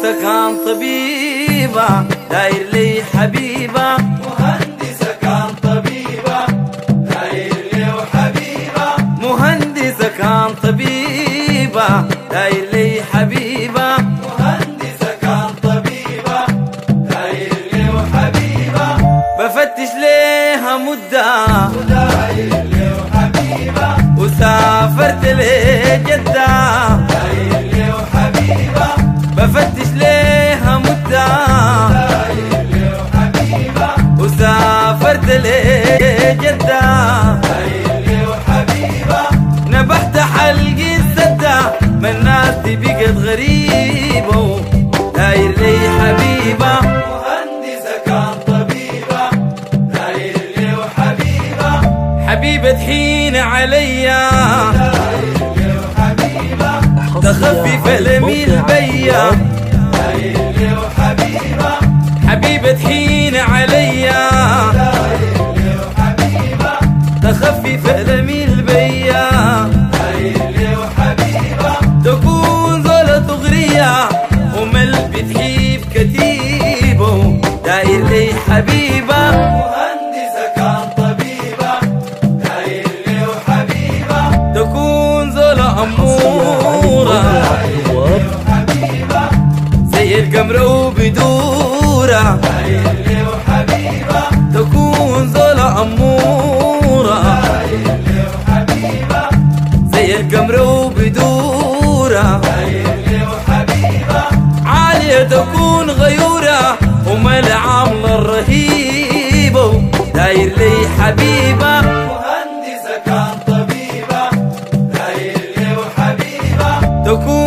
مهندسة كان طبيبة داير لي حبيبة. مهندسة كان طبيبة داير لي وحبيبة. مهندسة كان طبيبة داير لي حبيبة. مهندسة كان طبيبة داير لي وحبيبة. بفتش ليها مدة وداير لي وحبيبة. وسافرت لجدة داير لي وحبيبة. بفتش ليها مدة داير لي وحبيبة. وسافرت لجدة داير لي وحبيبة. نبحت حلقي السدة من الناس دي بقت غريبة داير لي حبيبة. مهندسة كان طبيبة داير لي وحبيبة. حبيبة حين عليا داير لي وحبيبة. تخفف ألمي البيا. داير لي وحبيبة. حبيبة حين عليا داير لي وحبيبة. تخفف ألمي البيا. داير لي وحبيبة. تكون زولة تغرية ومل بتحيب كتيبه داير لي حبيبة. مهندسة كان طبيبة داير لي وحبيبة. تكون زولة أمورة وحبيبة. زي القمر وبدورة. داير لي وحبيبة. تكون زولة أمورة داير لي وحبيبة. زي القمر وبدورة. داير لي وحبيبة. عالية تكون غيورة ومال عاملة الرهيبة داير لي حبيبة. مهندسة كان طبيبة داير لي وحبيبة. تكون